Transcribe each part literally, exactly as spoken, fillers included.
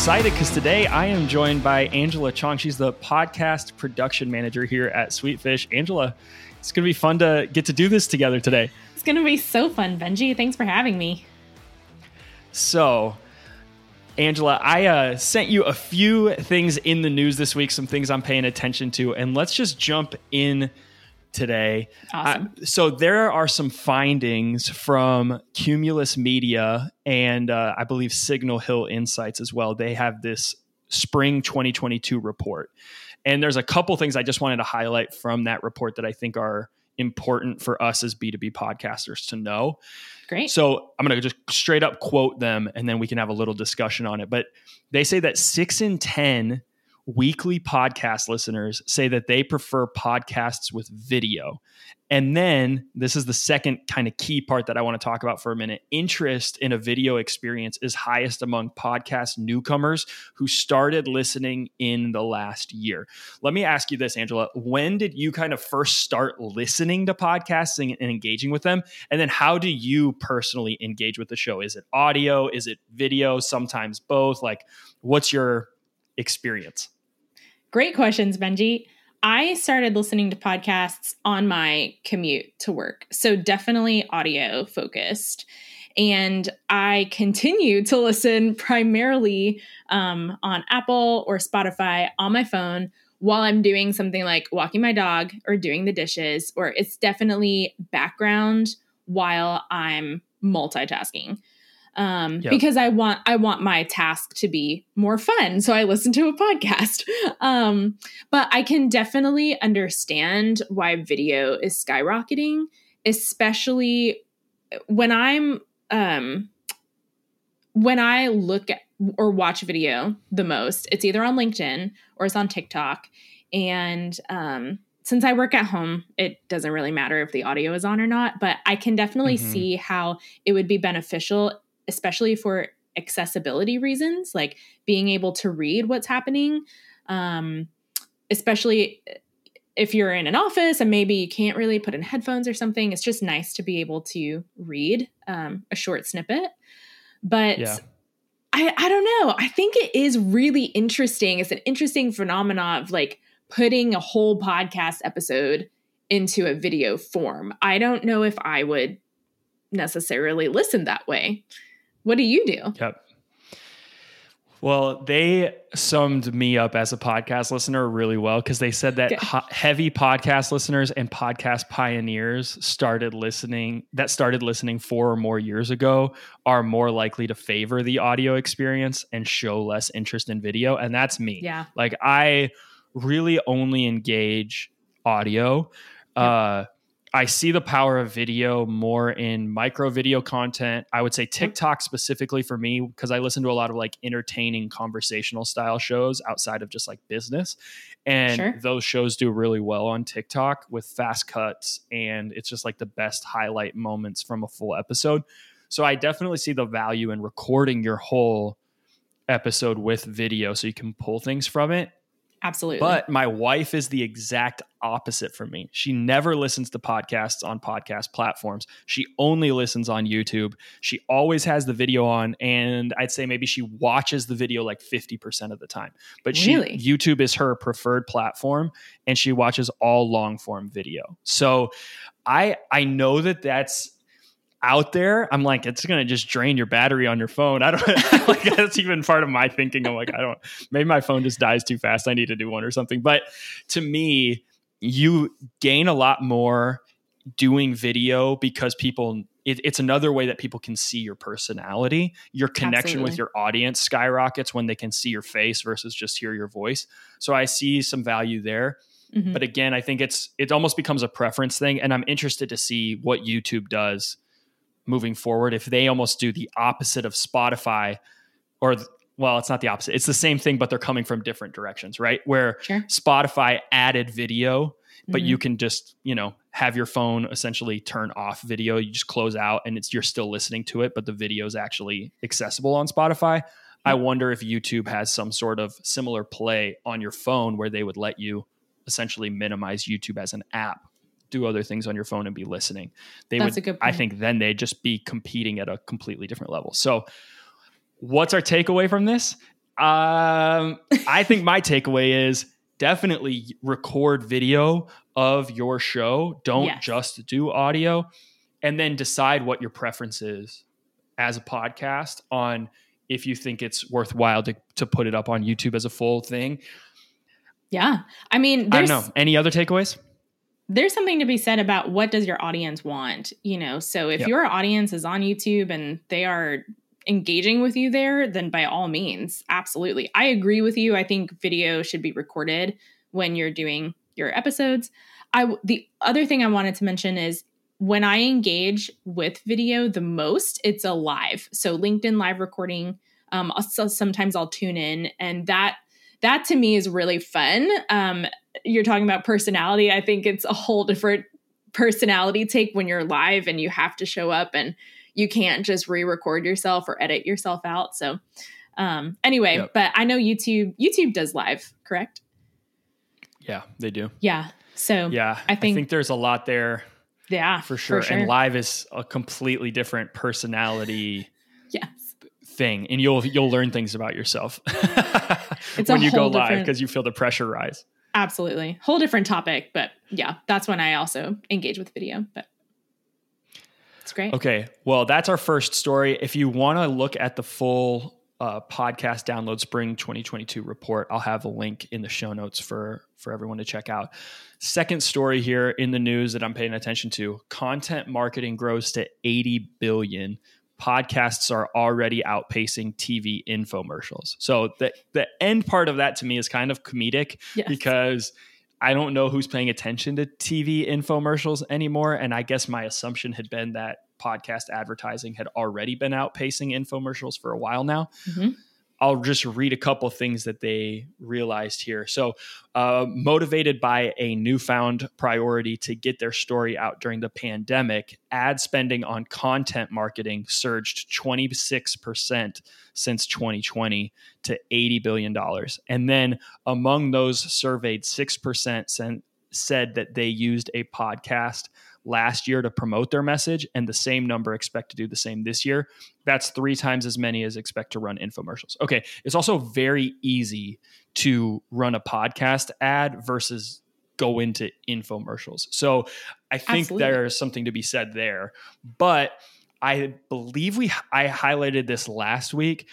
excited because today I am joined by Angela Chong. She's the podcast production manager here at Sweetfish. Angela, it's going to be fun to get to do this together today. It's going to be so fun, Benji. Thanks for having me. So, Angela, I uh, sent you a few things in the news this week, some things I'm paying attention to, and let's just jump in today. Awesome. Uh, so there are some findings from Cumulus Media and uh, I believe Signal Hill Insights as well. They have this spring twenty twenty-two report. And there's a couple things I just wanted to highlight from that report that I think are important for us as B two B podcasters to know. Great. So I'm going to just straight up quote them and then we can have a little discussion on it. But they say that six in ten weekly podcast listeners say that they prefer podcasts with video. And then this is the second kind of key part that I want to talk about for a minute. Interest in a video experience is highest among podcast newcomers who started listening in the last year. Let me ask you this, Angela. When did you kind of first start listening to podcasting and engaging with them? And then how do you personally engage with the show? Is it audio? Is it video? Sometimes both? Like, what's your experience? Great questions, Benji. I started listening to podcasts on my commute to work. So definitely audio focused. And I continue to listen primarily um, on Apple or Spotify on my phone while I'm doing something like walking my dog or doing the dishes, or it's definitely background while I'm multitasking. Um, yep. Because I want, I want my task to be more fun. So I listen to a podcast. Um, but I can definitely understand why video is skyrocketing, especially when I'm, um, when I look at or watch video the most, it's either on LinkedIn or it's on TikTok. And, um, since I work at home, it doesn't really matter if the audio is on or not, but I can definitely mm-hmm. see how it would be beneficial, especially for accessibility reasons, like being able to read what's happening, um, especially if you're in an office and maybe you can't really put in headphones or something. It's just nice to be able to read um, a short snippet. But yeah. I, I don't know. I think it is really interesting. It's an interesting phenomenon of like putting a whole podcast episode into a video form. I don't know if I would necessarily listen that way. What do you do? Yep. Well, they summed me up as a podcast listener really well because they said that ho- heavy podcast listeners and podcast pioneers started listening that started listening four or more years ago are more likely to favor the audio experience and show less interest in video. And that's me. Yeah. Like I really only engage audio. Yep. Uh, I see the power of video more in micro video content. I would say TikTok specifically for me, because I listen to a lot of like entertaining conversational style shows outside of just like business. And sure. those shows do really well on TikTok with fast cuts. And it's just like the best highlight moments from a full episode. So I definitely see the value in recording your whole episode with video so you can pull things from it. Absolutely. But my wife is the exact opposite from me. She never listens to podcasts on podcast platforms. She only listens on YouTube. She always has the video on, and I'd say maybe she watches the video like fifty percent of the time. But she really? YouTube is her preferred platform, and she watches all long form video. So I I know that that's out there. I'm like, it's going to just drain your battery on your phone. I don't like that's even part of my thinking. I'm like, I don't, maybe my phone just dies too fast. I need to do one or something. But to me, you gain a lot more doing video because people, it, it's another way that people can see your personality. Your connection Absolutely. with your audience skyrockets when they can see your face versus just hear your voice. So I see some value there. Mm-hmm. But again, I think it's, it almost becomes a preference thing. And I'm interested to see what YouTube does moving forward, if they almost do the opposite of Spotify, or well, it's not the opposite. It's the same thing, but they're coming from different directions, right? Where sure. Spotify added video, but mm-hmm. you can just, you know, have your phone essentially turn off video. You just close out and it's, you're still listening to it, but the video is actually accessible on Spotify. Mm-hmm. I wonder if YouTube has some sort of similar play on your phone where they would let you essentially minimize YouTube as an app, do other things on your phone and be listening. They That's would, a good point. I think then they'd just be competing at a completely different level. So what's our takeaway from this? Um, I think my takeaway is definitely record video of your show. Don't Yes. just do audio, and then decide what your preference is as a podcast on if you think it's worthwhile to, to put it up on YouTube as a full thing. Yeah. I mean, I there's, don't know. Any other takeaways? there's something to be said about what does your audience want, you know? So if Yep. your audience is on YouTube and they are engaging with you there, then by all means, absolutely. I agree with you. I think video should be recorded when you're doing your episodes. I, the other thing I wanted to mention is when I engage with video the most, it's a live. So LinkedIn live recording, um, also sometimes I'll tune in, and that, that to me is really fun. Um, you're talking about personality. I think it's a whole different personality take when you're live and you have to show up and you can't just re-record yourself or edit yourself out. So um, anyway, Yep. but I know YouTube, YouTube does live, correct? Yeah, they do. Yeah. So Yeah. I think, I think there's a lot there yeah, for sure. For sure. And live is a completely different personality yes. thing. And you'll, you'll learn things about yourself It's a when you go whole live different- because you feel the pressure rise. Absolutely. Whole different topic, but yeah, that's when I also engage with video, but it's great. Okay. Well, that's our first story. If you want to look at the full uh, podcast download spring twenty twenty-two report, I'll have a link in the show notes for, for everyone to check out. Second story here in the news that I'm paying attention to: content marketing grows to eighty billion. Podcasts are already outpacing T V infomercials. So the, the end part of that to me is kind of comedic Yes. because I don't know who's paying attention to T V infomercials anymore. And I guess my assumption had been that podcast advertising had already been outpacing infomercials for a while now. Mm-hmm. I'll just read a couple things that they realized here. So uh, motivated by a newfound priority to get their story out during the pandemic, ad spending on content marketing surged twenty-six percent since twenty twenty to eighty billion dollars. And then among those surveyed, six percent said that they used a podcast last year to promote their message, and the same number expect to do the same this year. That's three times as many as expect to run infomercials. Okay. It's also very easy to run a podcast ad versus go into infomercials. So I think Absolutely. there's something to be said there, but I believe we, I highlighted this last week.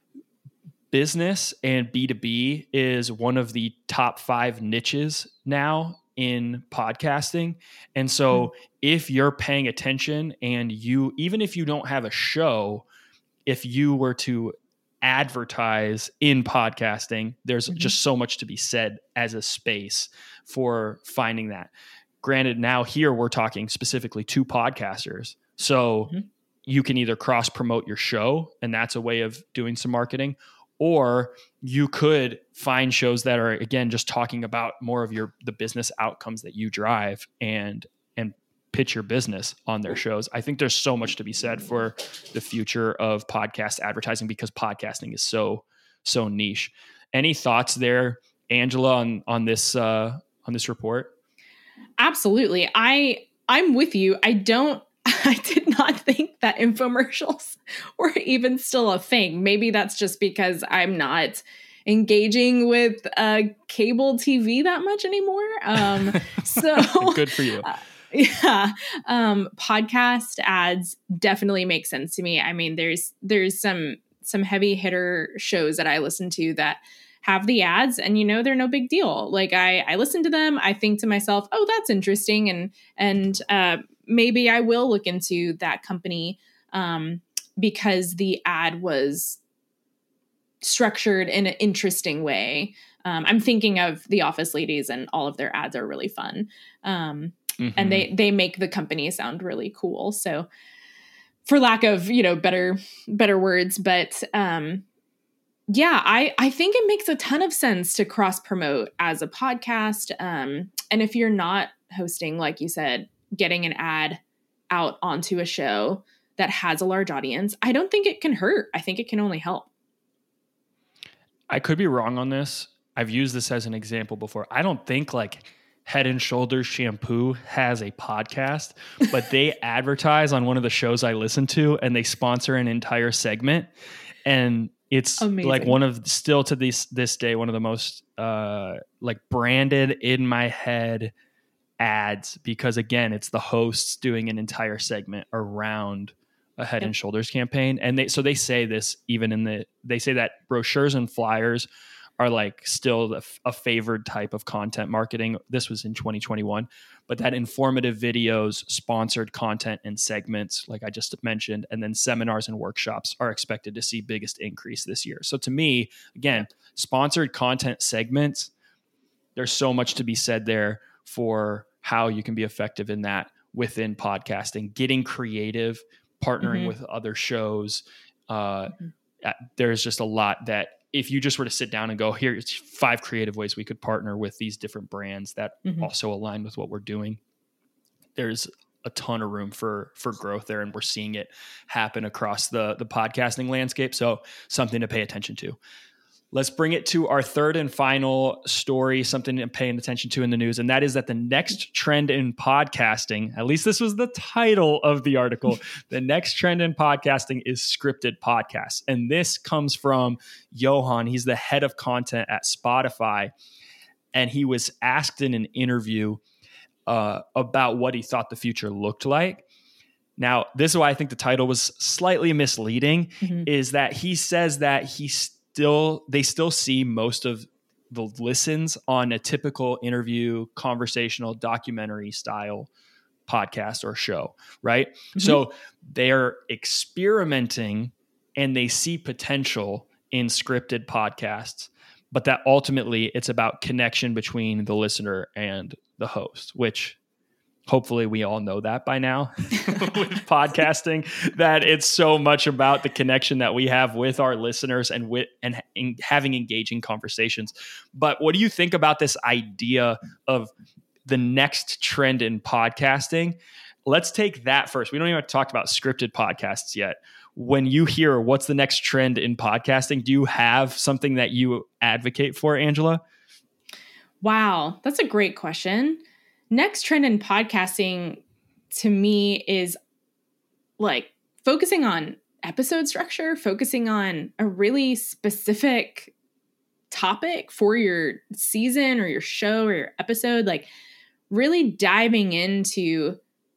Business and B two B is one of the top five niches now in podcasting. And so mm-hmm. if you're paying attention and you, even if you don't have a show, if you were to advertise in podcasting, there's mm-hmm. just so much to be said as a space for finding that. Granted, now here we're talking specifically to podcasters. So mm-hmm. you can either cross promote your show, and that's a way of doing some marketing, or you could find shows that are, again, just talking about more of your the business outcomes that you drive and and pitch your business on their shows. I think there's so much to be said for the future of podcast advertising because podcasting is so so niche. Any thoughts there, Angela, on on this uh, on this report? Absolutely. I I'm with you. I don't I did not think that infomercials were even still a thing. Maybe that's just because I'm not engaging with uh, cable T V that much anymore. Um, so good for you. Uh, yeah. Um, podcast ads definitely make sense to me. I mean, there's, there's some, some heavy hitter shows that I listen to that have the ads, and you know, they're no big deal. Like I, I listen to them, I think to myself, oh, that's interesting. And, and, uh, maybe I will look into that company, um, because the ad was structured in an interesting way. Um, I'm thinking of The Office Ladies, and all of their ads are really fun. Um, mm-hmm. and they, they make the company sound really cool. So for lack of, you know, better, better words, but, um, yeah, I, I think it makes a ton of sense to cross promote as a podcast. Um, and if you're not hosting, like you said, getting an ad out onto a show that has a large audience, I don't think it can hurt. I think it can only help. I could be wrong on this. I've used this as an example before. I don't think like Head and Shoulders shampoo has a podcast, but they advertise on one of the shows I listen to, and they sponsor an entire segment. And It's Amazing. like one of still to this this day one of the most uh, like branded in my head ads, because again, it's the hosts doing an entire segment around a Head Yep. and Shoulders campaign. And they so they say this even in the they say that brochures and flyers are like still a, a favored type of content marketing. This was in twenty twenty-one, but that informative videos, sponsored content and segments, like I just mentioned, and then seminars and workshops are expected to see biggest increase this year. So to me, again, sponsored content segments, there's so much to be said there for how you can be effective in that within podcasting, getting creative, partnering Mm-hmm. with other shows. Uh, Mm-hmm. There's just a lot that if you just were to sit down and go, here's five creative ways we could partner with these different brands that Mm-hmm. also align with what we're doing, there's a ton of room for, for growth there. And we're seeing it happen across the, the podcasting landscape. So something to pay attention to. Let's bring it to our third and final story, something to paying attention to in the news. And that is that the next trend in podcasting, at least this was the title of the article, the next trend in podcasting is scripted podcasts. And this comes from Johan. He's the head of content at Spotify. And he was asked in an interview uh, about what he thought the future looked like. Now, this is why I think the title was slightly misleading, mm-hmm. is that he says that he's Still, they still see most of the listens on a typical interview, conversational, documentary style podcast or show, right? Mm-hmm. So they're experimenting and they see potential in scripted podcasts, but that ultimately it's about connection between the listener and the host, which hopefully we all know that by now with podcasting, that it's so much about the connection that we have with our listeners and with and, and having engaging conversations. But what do you think about this idea of the next trend in podcasting? Let's take that first. We don't even have to talk about scripted podcasts yet. When you hear what's the next trend in podcasting, do you have something that you advocate for, Angela? Wow, that's a great question. Next trend in podcasting to me is like focusing on episode structure, focusing on a really specific topic for your season or your show or your episode, like really diving into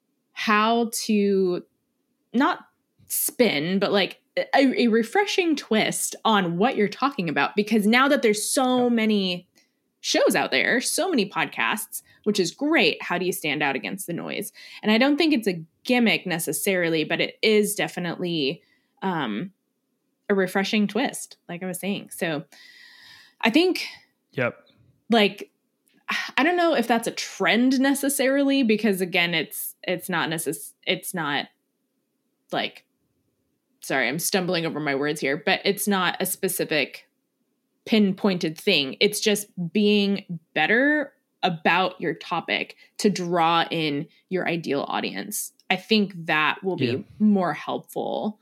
how to not spin, but like a, a refreshing twist on what you're talking about. Because now that there's so many shows out there, so many podcasts, which is great. How do you stand out against the noise? And I don't think it's a gimmick necessarily, but it is definitely um, a refreshing twist, like I was saying. So I think, yep. like, I don't know if that's a trend necessarily, because again, it's, it's not necess- it's not like, sorry, I'm stumbling over my words here, but it's not a specific pinpointed thing. It's just being better about your topic to draw in your ideal audience. I think that will be yeah. more helpful.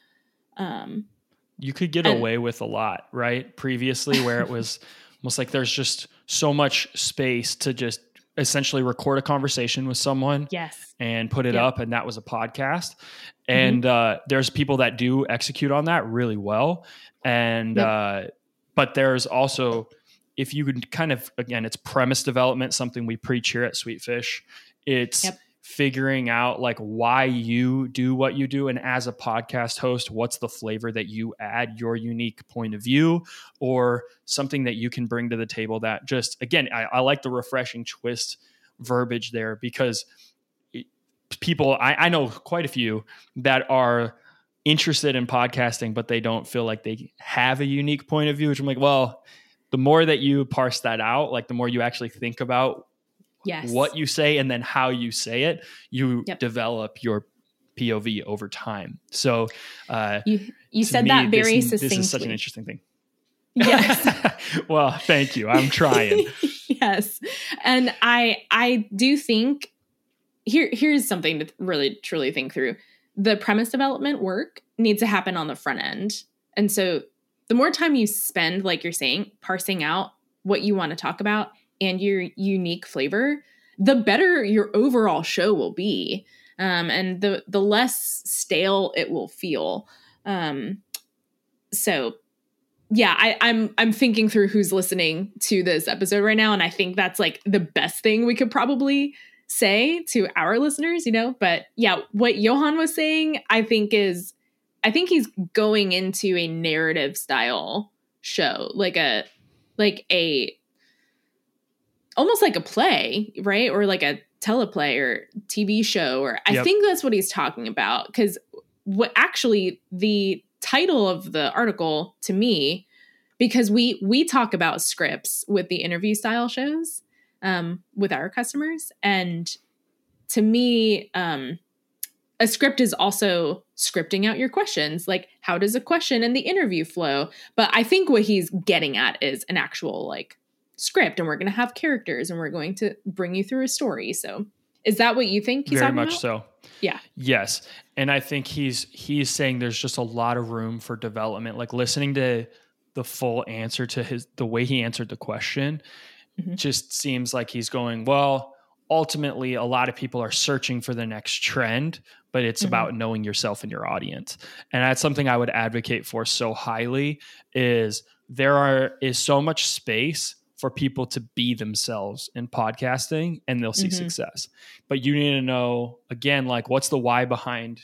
Um, you could get and, away with a lot, right? Previously, where it was almost like there's just so much space to just essentially record a conversation with someone yes. and put it yep. up. And that was a podcast. And mm-hmm. uh, there's people that do execute on that really well. And, yep. uh, but there's also, if you could kind of, again, it's premise development, something we preach here at Sweetfish. It's yep. figuring out like why you do what you do. And as a podcast host, what's the flavor that you add, your unique point of view, or something that you can bring to the table that just, again, I, I like the refreshing twist verbiage there, because it, people, I, I know quite a few that are interested in podcasting, but they don't feel like they have a unique point of view, which I'm like, well, the more that you parse that out, like the more you actually think about yes. what you say and then how you say it, you yep. develop your P O V over time. So uh, you, you said me, that very this, succinctly. This is such an interesting thing. Yes. Well, thank you. I'm trying. Yes. And I, I do think here, here's something to really truly think through. The premise development work needs to happen on the front end. And so the more time you spend, like you're saying, parsing out what you want to talk about and your unique flavor, the better your overall show will be. Um, and the, the less stale it will feel. Um, so yeah, I, I'm I'm thinking through who's listening to this episode right now, and I think that's like the best thing we could probably say to our listeners, you know. But yeah, what Johan was saying, I think is, I think he's going into a narrative style show, like a like a almost like a play, right, or like a teleplay or T V show, or I yep. think that's what he's talking about. Because what actually the title of the article to me, because we we talk about scripts with the interview style shows um, with our customers, and to me, um, a script is also scripting out your questions. Like, how does a question in the interview flow? But I think what he's getting at is an actual like script, and we're going to have characters, and we're going to bring you through a story. So, is that what you think he's Very talking much about? so. Yeah. Yes. And I think he's he's saying there's just a lot of room for development. Like listening to the full answer to his the way he answered the question mm-hmm. just seems like he's going, well, ultimately a lot of people are searching for the next trend, but it's mm-hmm. about knowing yourself and your audience. And that's something I would advocate for so highly, is there are is so much space for people to be themselves in podcasting, and they'll see mm-hmm. success. But you need to know, again, like what's the why behind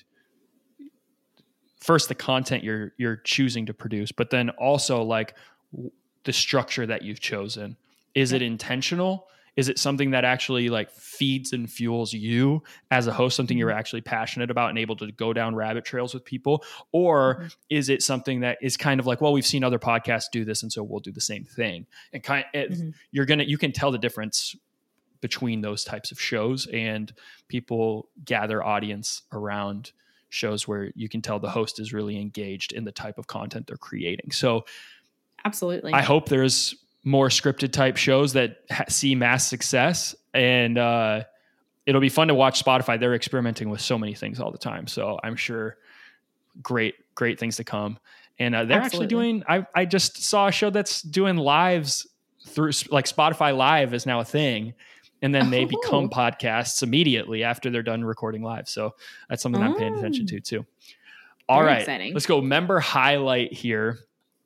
first the content you're you're choosing to produce, but then also like the structure that you've chosen. Is yeah. it intentional? Is it something that actually like feeds and fuels you as a host, something you're actually passionate about and able to go down rabbit trails with people? Or mm-hmm. is it something that is kind of like, well, we've seen other podcasts do this, and so we'll do the same thing? And kind of, mm-hmm. you're going to, you can tell the difference between those types of shows, and people gather audience around shows where you can tell the host is really engaged in the type of content they're creating. So absolutely. I hope there's more scripted type shows that ha- see mass success, and uh, it'll be fun to watch Spotify. They're experimenting with so many things all the time. So I'm sure great, great things to come. And uh, they're Absolutely. actually doing, I, I just saw a show that's doing lives through, like Spotify Live is now a thing. And then they oh. become podcasts immediately after they're done recording live. So that's something oh. I'm paying attention to too. All Very right, exciting. Let's go member highlight here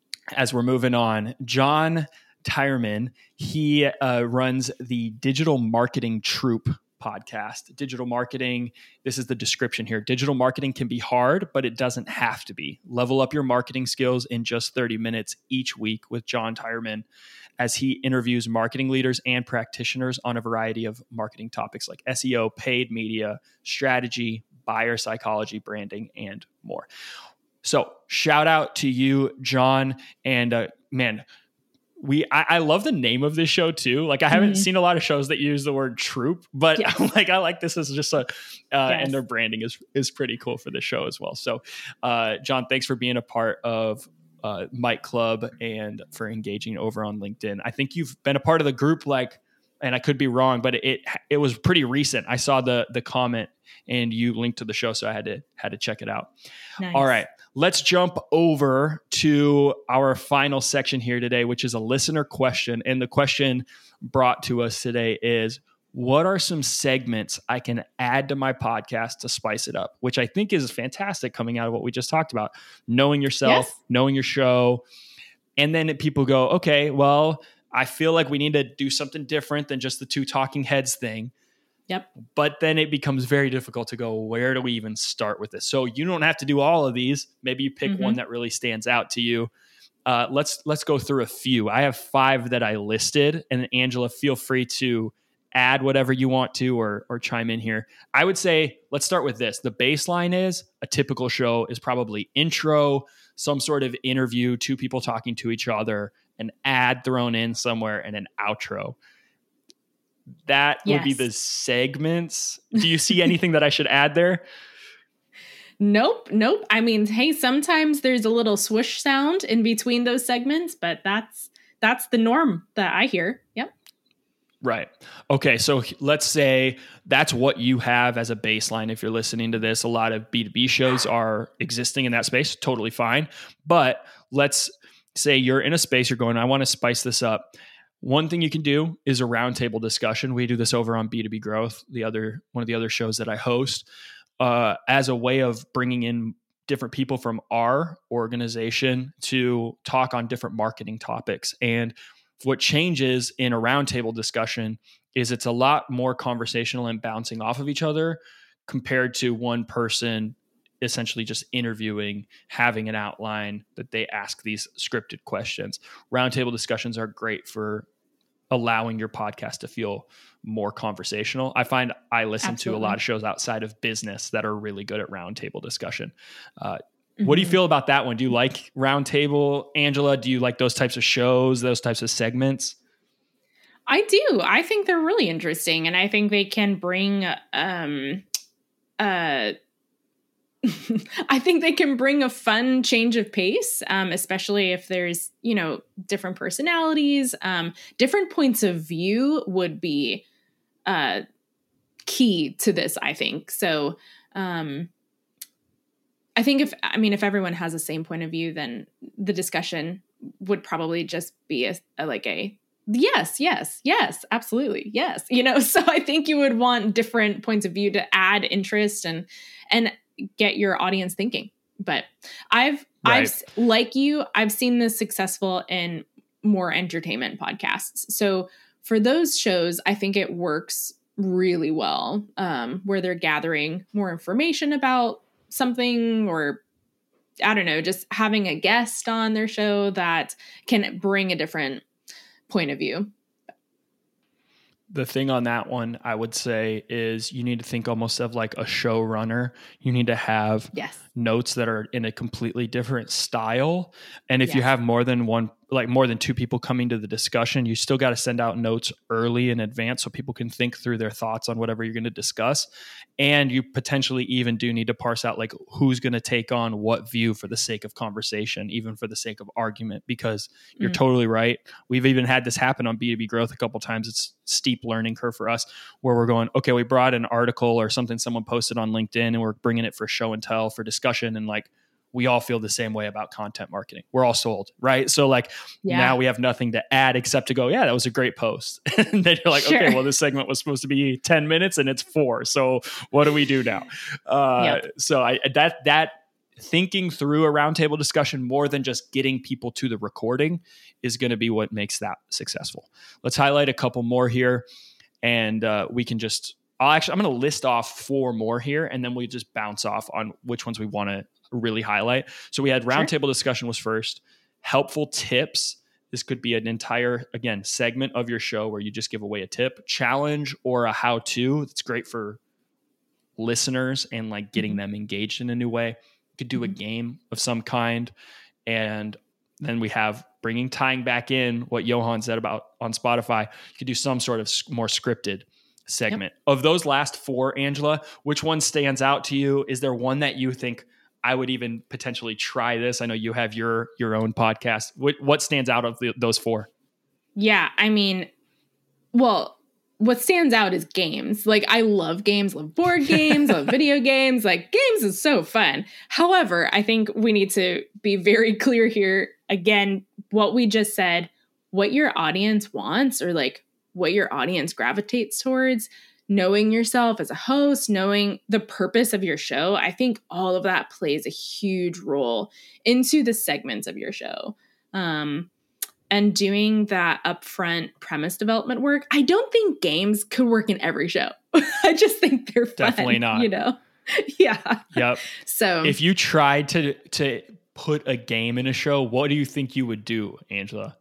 as we're moving on. John Tyerman, he uh, runs the Digital Marketing Troop podcast. Digital marketing, this is the description here. Digital marketing can be hard, but it doesn't have to be. Level up your marketing skills in just thirty minutes each week with John Tyerman, as he interviews marketing leaders and practitioners on a variety of marketing topics like S E O, paid media, strategy, buyer psychology, branding, and more. So shout out to you, John. And uh, man, we I, I love the name of this show too. Like I haven't mm-hmm. seen a lot of shows that use the word troop, but yes. like I like this as just a uh, yes. and their branding is is pretty cool for the show as well. So uh, John, thanks for being a part of uh, Mike Club and for engaging over on LinkedIn. I think you've been a part of the group, like, and I could be wrong, but it it was pretty recent. I saw the the comment and you linked to the show, so I had to had to check it out. Nice. All right. Let's jump over to our final section here today, which is a listener question. And the question brought to us today is, what are some segments I can add to my podcast to spice it up? Which I think is fantastic coming out of what we just talked about. Knowing yourself, yes. knowing your show. And then people go, okay, well, I feel like we need to do something different than just the two talking heads thing. Yep. But then it becomes very difficult to go, where do we even start with this? So you don't have to do all of these. Maybe you pick mm-hmm. one that really stands out to you. Uh, let's let's go through a few. I have five that I listed, and Angela, feel free to add whatever you want to or or chime in here. I would say let's start with this. The baseline is a typical show is probably intro, some sort of interview, two people talking to each other, an ad thrown in somewhere, and an outro. That yes. would be the segments. Do you see anything that I should add there? Nope. Nope. I mean, hey, sometimes there's a little swoosh sound in between those segments, but that's that's the norm that I hear. Yep. Right. Okay. So let's say that's what you have as a baseline. If you're listening to this, a lot of B two B shows are existing in that space. Totally fine. But let's say you're in a space, you're going, I want to spice this up. One thing you can do is a roundtable discussion. We do this over on B two B Growth, the other one of the other shows that I host, uh, as a way of bringing in different people from our organization to talk on different marketing topics. And what changes in a roundtable discussion is it's a lot more conversational and bouncing off of each other compared to one person essentially just interviewing, having an outline that they ask these scripted questions. Roundtable discussions are great for allowing your podcast to feel more conversational. I find I listen Absolutely. to a lot of shows outside of business that are really good at roundtable discussion. Uh, mm-hmm. What do you feel about that one? Do you like roundtable, Angela? Do you like those types of shows, those types of segments? I do. I think they're really interesting, and I think they can bring um, uh, I think they can bring a fun change of pace, um, especially if there's, you know, different personalities, um, different points of view would be uh, key to this, I think. So um, I think if, I mean, if everyone has the same point of view, then the discussion would probably just be a, a like a, yes, yes, yes, absolutely. Yes. You know, so I think you would want different points of view to add interest and, and, get your audience thinking. But I've, right. I've, like you, I've seen this successful in more entertainment podcasts. So for those shows, I think it works really well, um, where they're gathering more information about something, or I don't know, just having a guest on their show that can bring a different point of view. The thing on that one, I would say, is you need to think almost of like a showrunner. You need to have yes. notes that are in a completely different style. And if yes. you have more than one, like more than two people coming to the discussion, you still got to send out notes early in advance so people can think through their thoughts on whatever you're going to discuss. And you potentially even do need to parse out like who's going to take on what view for the sake of conversation, even for the sake of argument, because you're mm. totally right. We've even had this happen on B two B Growth a couple of times. It's steep learning curve for us where we're going, okay, we brought an article or something someone posted on LinkedIn and we're bringing it for show and tell for discussion. And like, we all feel the same way about content marketing. We're all sold, right? So like yeah. now we have nothing to add except to go, yeah, that was a great post. And then you're like, sure. okay, well, this segment was supposed to be ten minutes and it's four. So what do we do now? Uh, yep. So I, that, that thinking through a roundtable discussion more than just getting people to the recording is going to be what makes that successful. Let's highlight a couple more here and uh, we can just, I'll actually, I'm going to list off four more here and then we just bounce off on which ones we want to really highlight. So we had roundtable sure. discussion was first. Helpful tips. This could be an entire, again, segment of your show where you just give away a tip, challenge, or a how-to. It's great for listeners and like getting mm-hmm. them engaged in a new way. You could do mm-hmm. a game of some kind. And then we have bringing, tying back in what Johan said about on Spotify. You could do some sort of more scripted segment. Yep. Of those last four, Angela, which one stands out to you? Is there one that you think I would even potentially try this? I know you have your your own podcast. What what stands out of the, those four? Yeah, I mean, well, what stands out is games. Like, I love games, love board games, love video games. Like, games is so fun. However, I think we need to be very clear here. Again, what we just said, what your audience wants or like what your audience gravitates towards, knowing yourself as a host, knowing the purpose of your show, I think all of that plays a huge role into the segments of your show. Um, and doing that upfront premise development work, I don't think games could work in every show. I just think they're fun. Definitely not. You know? Yeah. Yep. So if you tried to to put a game in a show, what do you think you would do, Angela?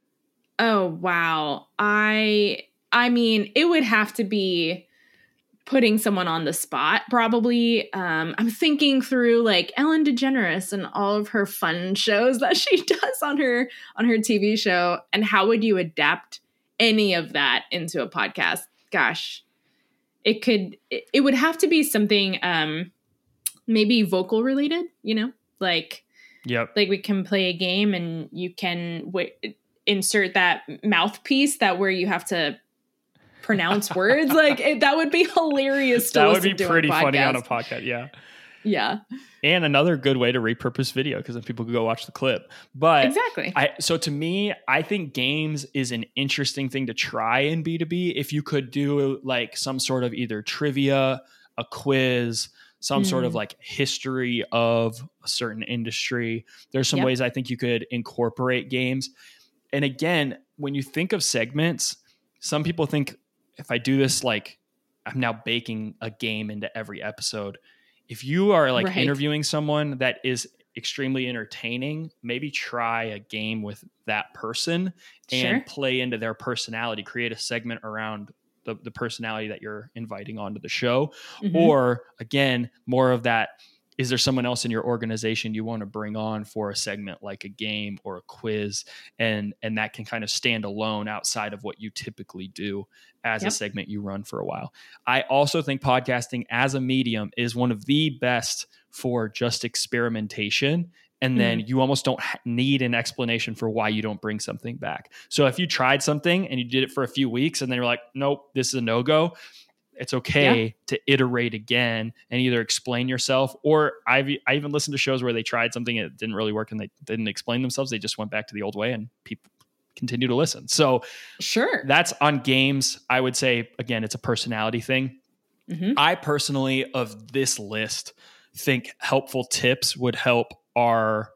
Oh, wow. I... I mean, it would have to be putting someone on the spot, probably. Um, I'm thinking through like Ellen DeGeneres and all of her fun shows that she does on her on her T V show. And how would you adapt any of that into a podcast? Gosh, it could. It, it would have to be something um, maybe vocal related. You know, like yep. like we can play a game and you can w- insert that mouthpiece that where you have to pronounce words. Like it, that would be hilarious to that listen would be to pretty on funny on a podcast. Yeah. Yeah. And another good way to repurpose video because then people could go watch the clip. But exactly. I, so to me, I think games is an interesting thing to try in B two B. If you could do like some sort of either trivia, a quiz, some Mm. sort of like history of a certain industry. There's some Yep. ways I think you could incorporate games. And again, when you think of segments, some people think if I do this, like I'm now baking a game into every episode. If you are like Right. interviewing someone that is extremely entertaining, maybe try a game with that person and Sure. play into their personality, create a segment around the, the personality that you're inviting onto the show. Mhm. Or again, more of that, is there someone else in your organization you want to bring on for a segment like a game or a quiz? And, and that can kind of stand alone outside of what you typically do as Yep. a segment you run for a while. I also think podcasting as a medium is one of the best for just experimentation. And then you almost don't ha- need an explanation for why you don't bring something back. So if you tried something and you did it for a few weeks and then you're like, nope, this is a no-go, it's okay Yeah. to iterate again and either explain yourself, or I've I even listened to shows where they tried something and it didn't really work and they didn't explain themselves. They just went back to the old way and people continue to listen. So Sure. that's on games. I would say, again, it's a personality thing. Mhm. I personally, of this list, think helpful tips would help our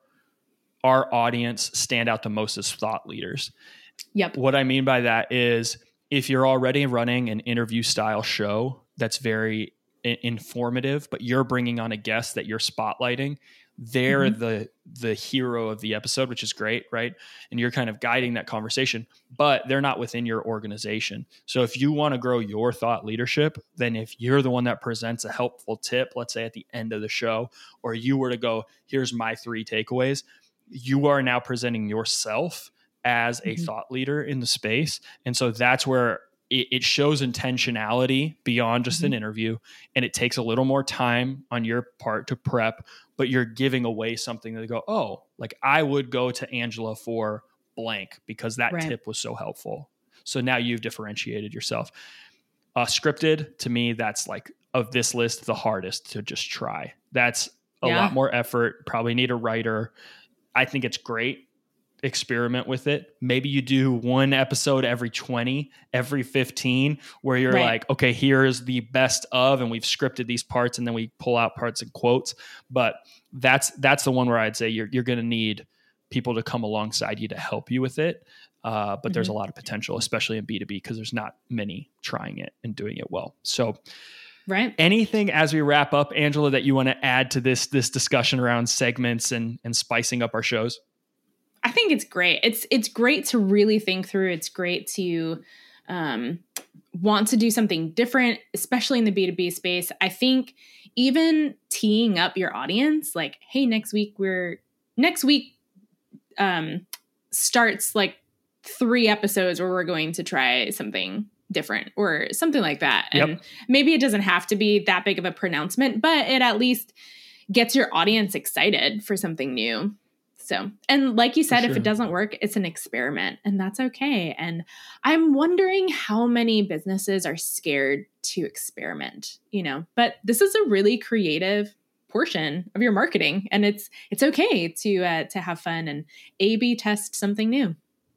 our audience stand out the most as thought leaders. Yep. What I mean by that is if you're already running an interview style show that's very I- informative, but you're bringing on a guest that you're spotlighting, they're Mhm. the the hero of the episode, which is great, right? And you're kind of guiding that conversation, but they're not within your organization. So if you want to grow your thought leadership, then if you're the one that presents a helpful tip, let's say at the end of the show, or you were to go, here's my three takeaways, you are now presenting yourself as a Mhm. thought leader in the space. And so that's where it, it shows intentionality beyond just Mhm. an interview. And it takes a little more time on your part to prep, but you're giving away something that they go, oh, like I would go to Angela for blank because that Right. tip was so helpful. So now you've differentiated yourself. Uh, scripted, to me, that's like of this list, the hardest to just try. That's a Yeah. lot more effort. Probably need a writer. I think it's great. Experiment with it. Maybe you do one episode every twenty, every fifteen, where you're Right. like, okay, here's the best of, and we've scripted these parts, and then we pull out parts and quotes. But that's that's the one where I'd say you're you're going to need people to come alongside you to help you with it. Uh, but there's a lot of potential, especially in B two B, because there's not many trying it and doing it well. So Right. anything as we wrap up, Angela, that you want to add to this this discussion around segments and and spicing up our shows? I think it's great. It's it's great to really think through. It's great to um, want to do something different, especially in the B two B space. I think even teeing up your audience, like, hey, next week we're next week um, starts like three episodes where we're going to try something different or something like that. Yep. And maybe it doesn't have to be that big of a pronouncement, but it at least gets your audience excited for something new. So, and like you said, For if sure. it doesn't work, it's an experiment and that's okay. And I'm wondering how many businesses are scared to experiment, you know, but this is a really creative portion of your marketing and it's, it's okay to, uh, to have fun and A B test something new.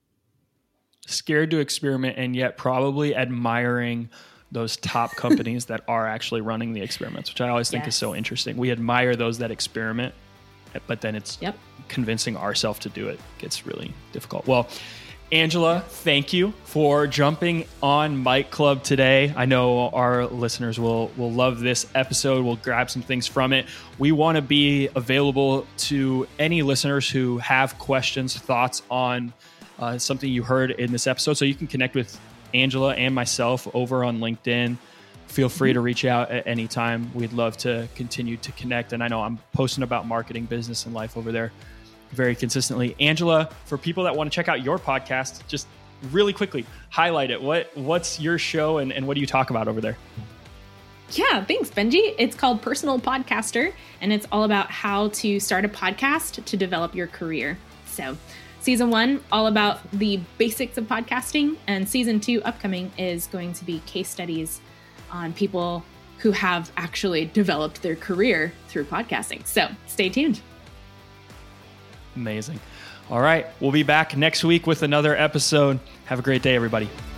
Scared to experiment and yet probably admiring those top companies that are actually running the experiments, which I always think Yes. is so interesting. We admire those that experiment, but then it's Yep. convincing ourselves to do it gets really difficult. Well, Angela, thank you for jumping on Mike Club today. I know our listeners will will love this episode. We'll grab some things from it. We want to be available to any listeners who have questions, thoughts on uh, something you heard in this episode. So you can connect with Angela and myself over on LinkedIn. Feel free to reach out at any time. We'd love to continue to connect. And I know I'm posting about marketing, business, and life over there very consistently. Angela, for people that want to check out your podcast, just really quickly highlight it. What What's your show and, and what do you talk about over there? Yeah, thanks, Benji. It's called Personal Podcaster, and it's all about how to start a podcast to develop your career. So season one, all about the basics of podcasting, and season two upcoming is going to be case studies on people who have actually developed their career through podcasting. So stay tuned. Amazing. All right. We'll be back next week with another episode. Have a great day, everybody.